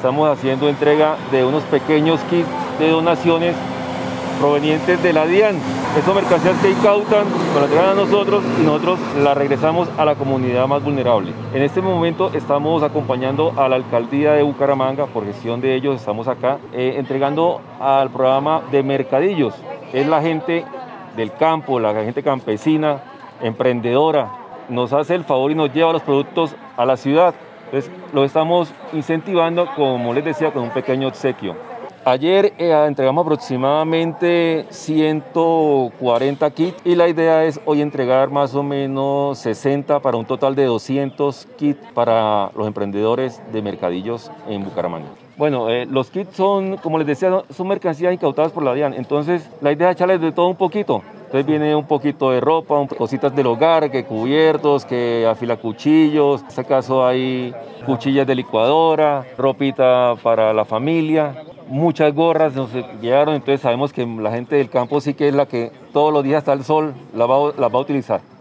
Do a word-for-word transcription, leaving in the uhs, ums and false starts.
estamos haciendo entrega de unos pequeños kits de donaciones provenientes de la DIAN. Esas mercancías que incautan, nos las entregan a nosotros y nosotros las regresamos a la comunidad más vulnerable. En este momento estamos acompañando a la alcaldía de Bucaramanga, por gestión de ellos estamos acá, eh, entregando al programa de mercadillos. Es la gente del campo, la gente campesina, emprendedora, nos hace el favor y nos lleva los productos a la ciudad. Entonces lo estamos incentivando, como les decía, con un pequeño obsequio. Ayer eh, entregamos aproximadamente ciento cuarenta kits y la idea es hoy entregar más o menos sesenta para un total de doscientos kits para los emprendedores de mercadillos en Bucaramanga. Bueno, eh, los kits son, como les decía, son mercancías incautadas por la DIAN, entonces la idea es echarles de todo un poquito. Entonces viene un poquito de ropa, un, cositas del hogar, que cubiertos, que afilacuchillos, en este caso hay cuchillas de licuadora, ropita para la familia, muchas gorras nos llegaron, entonces sabemos que la gente del campo sí que es la que todos los días está el sol, la va, la va a utilizar.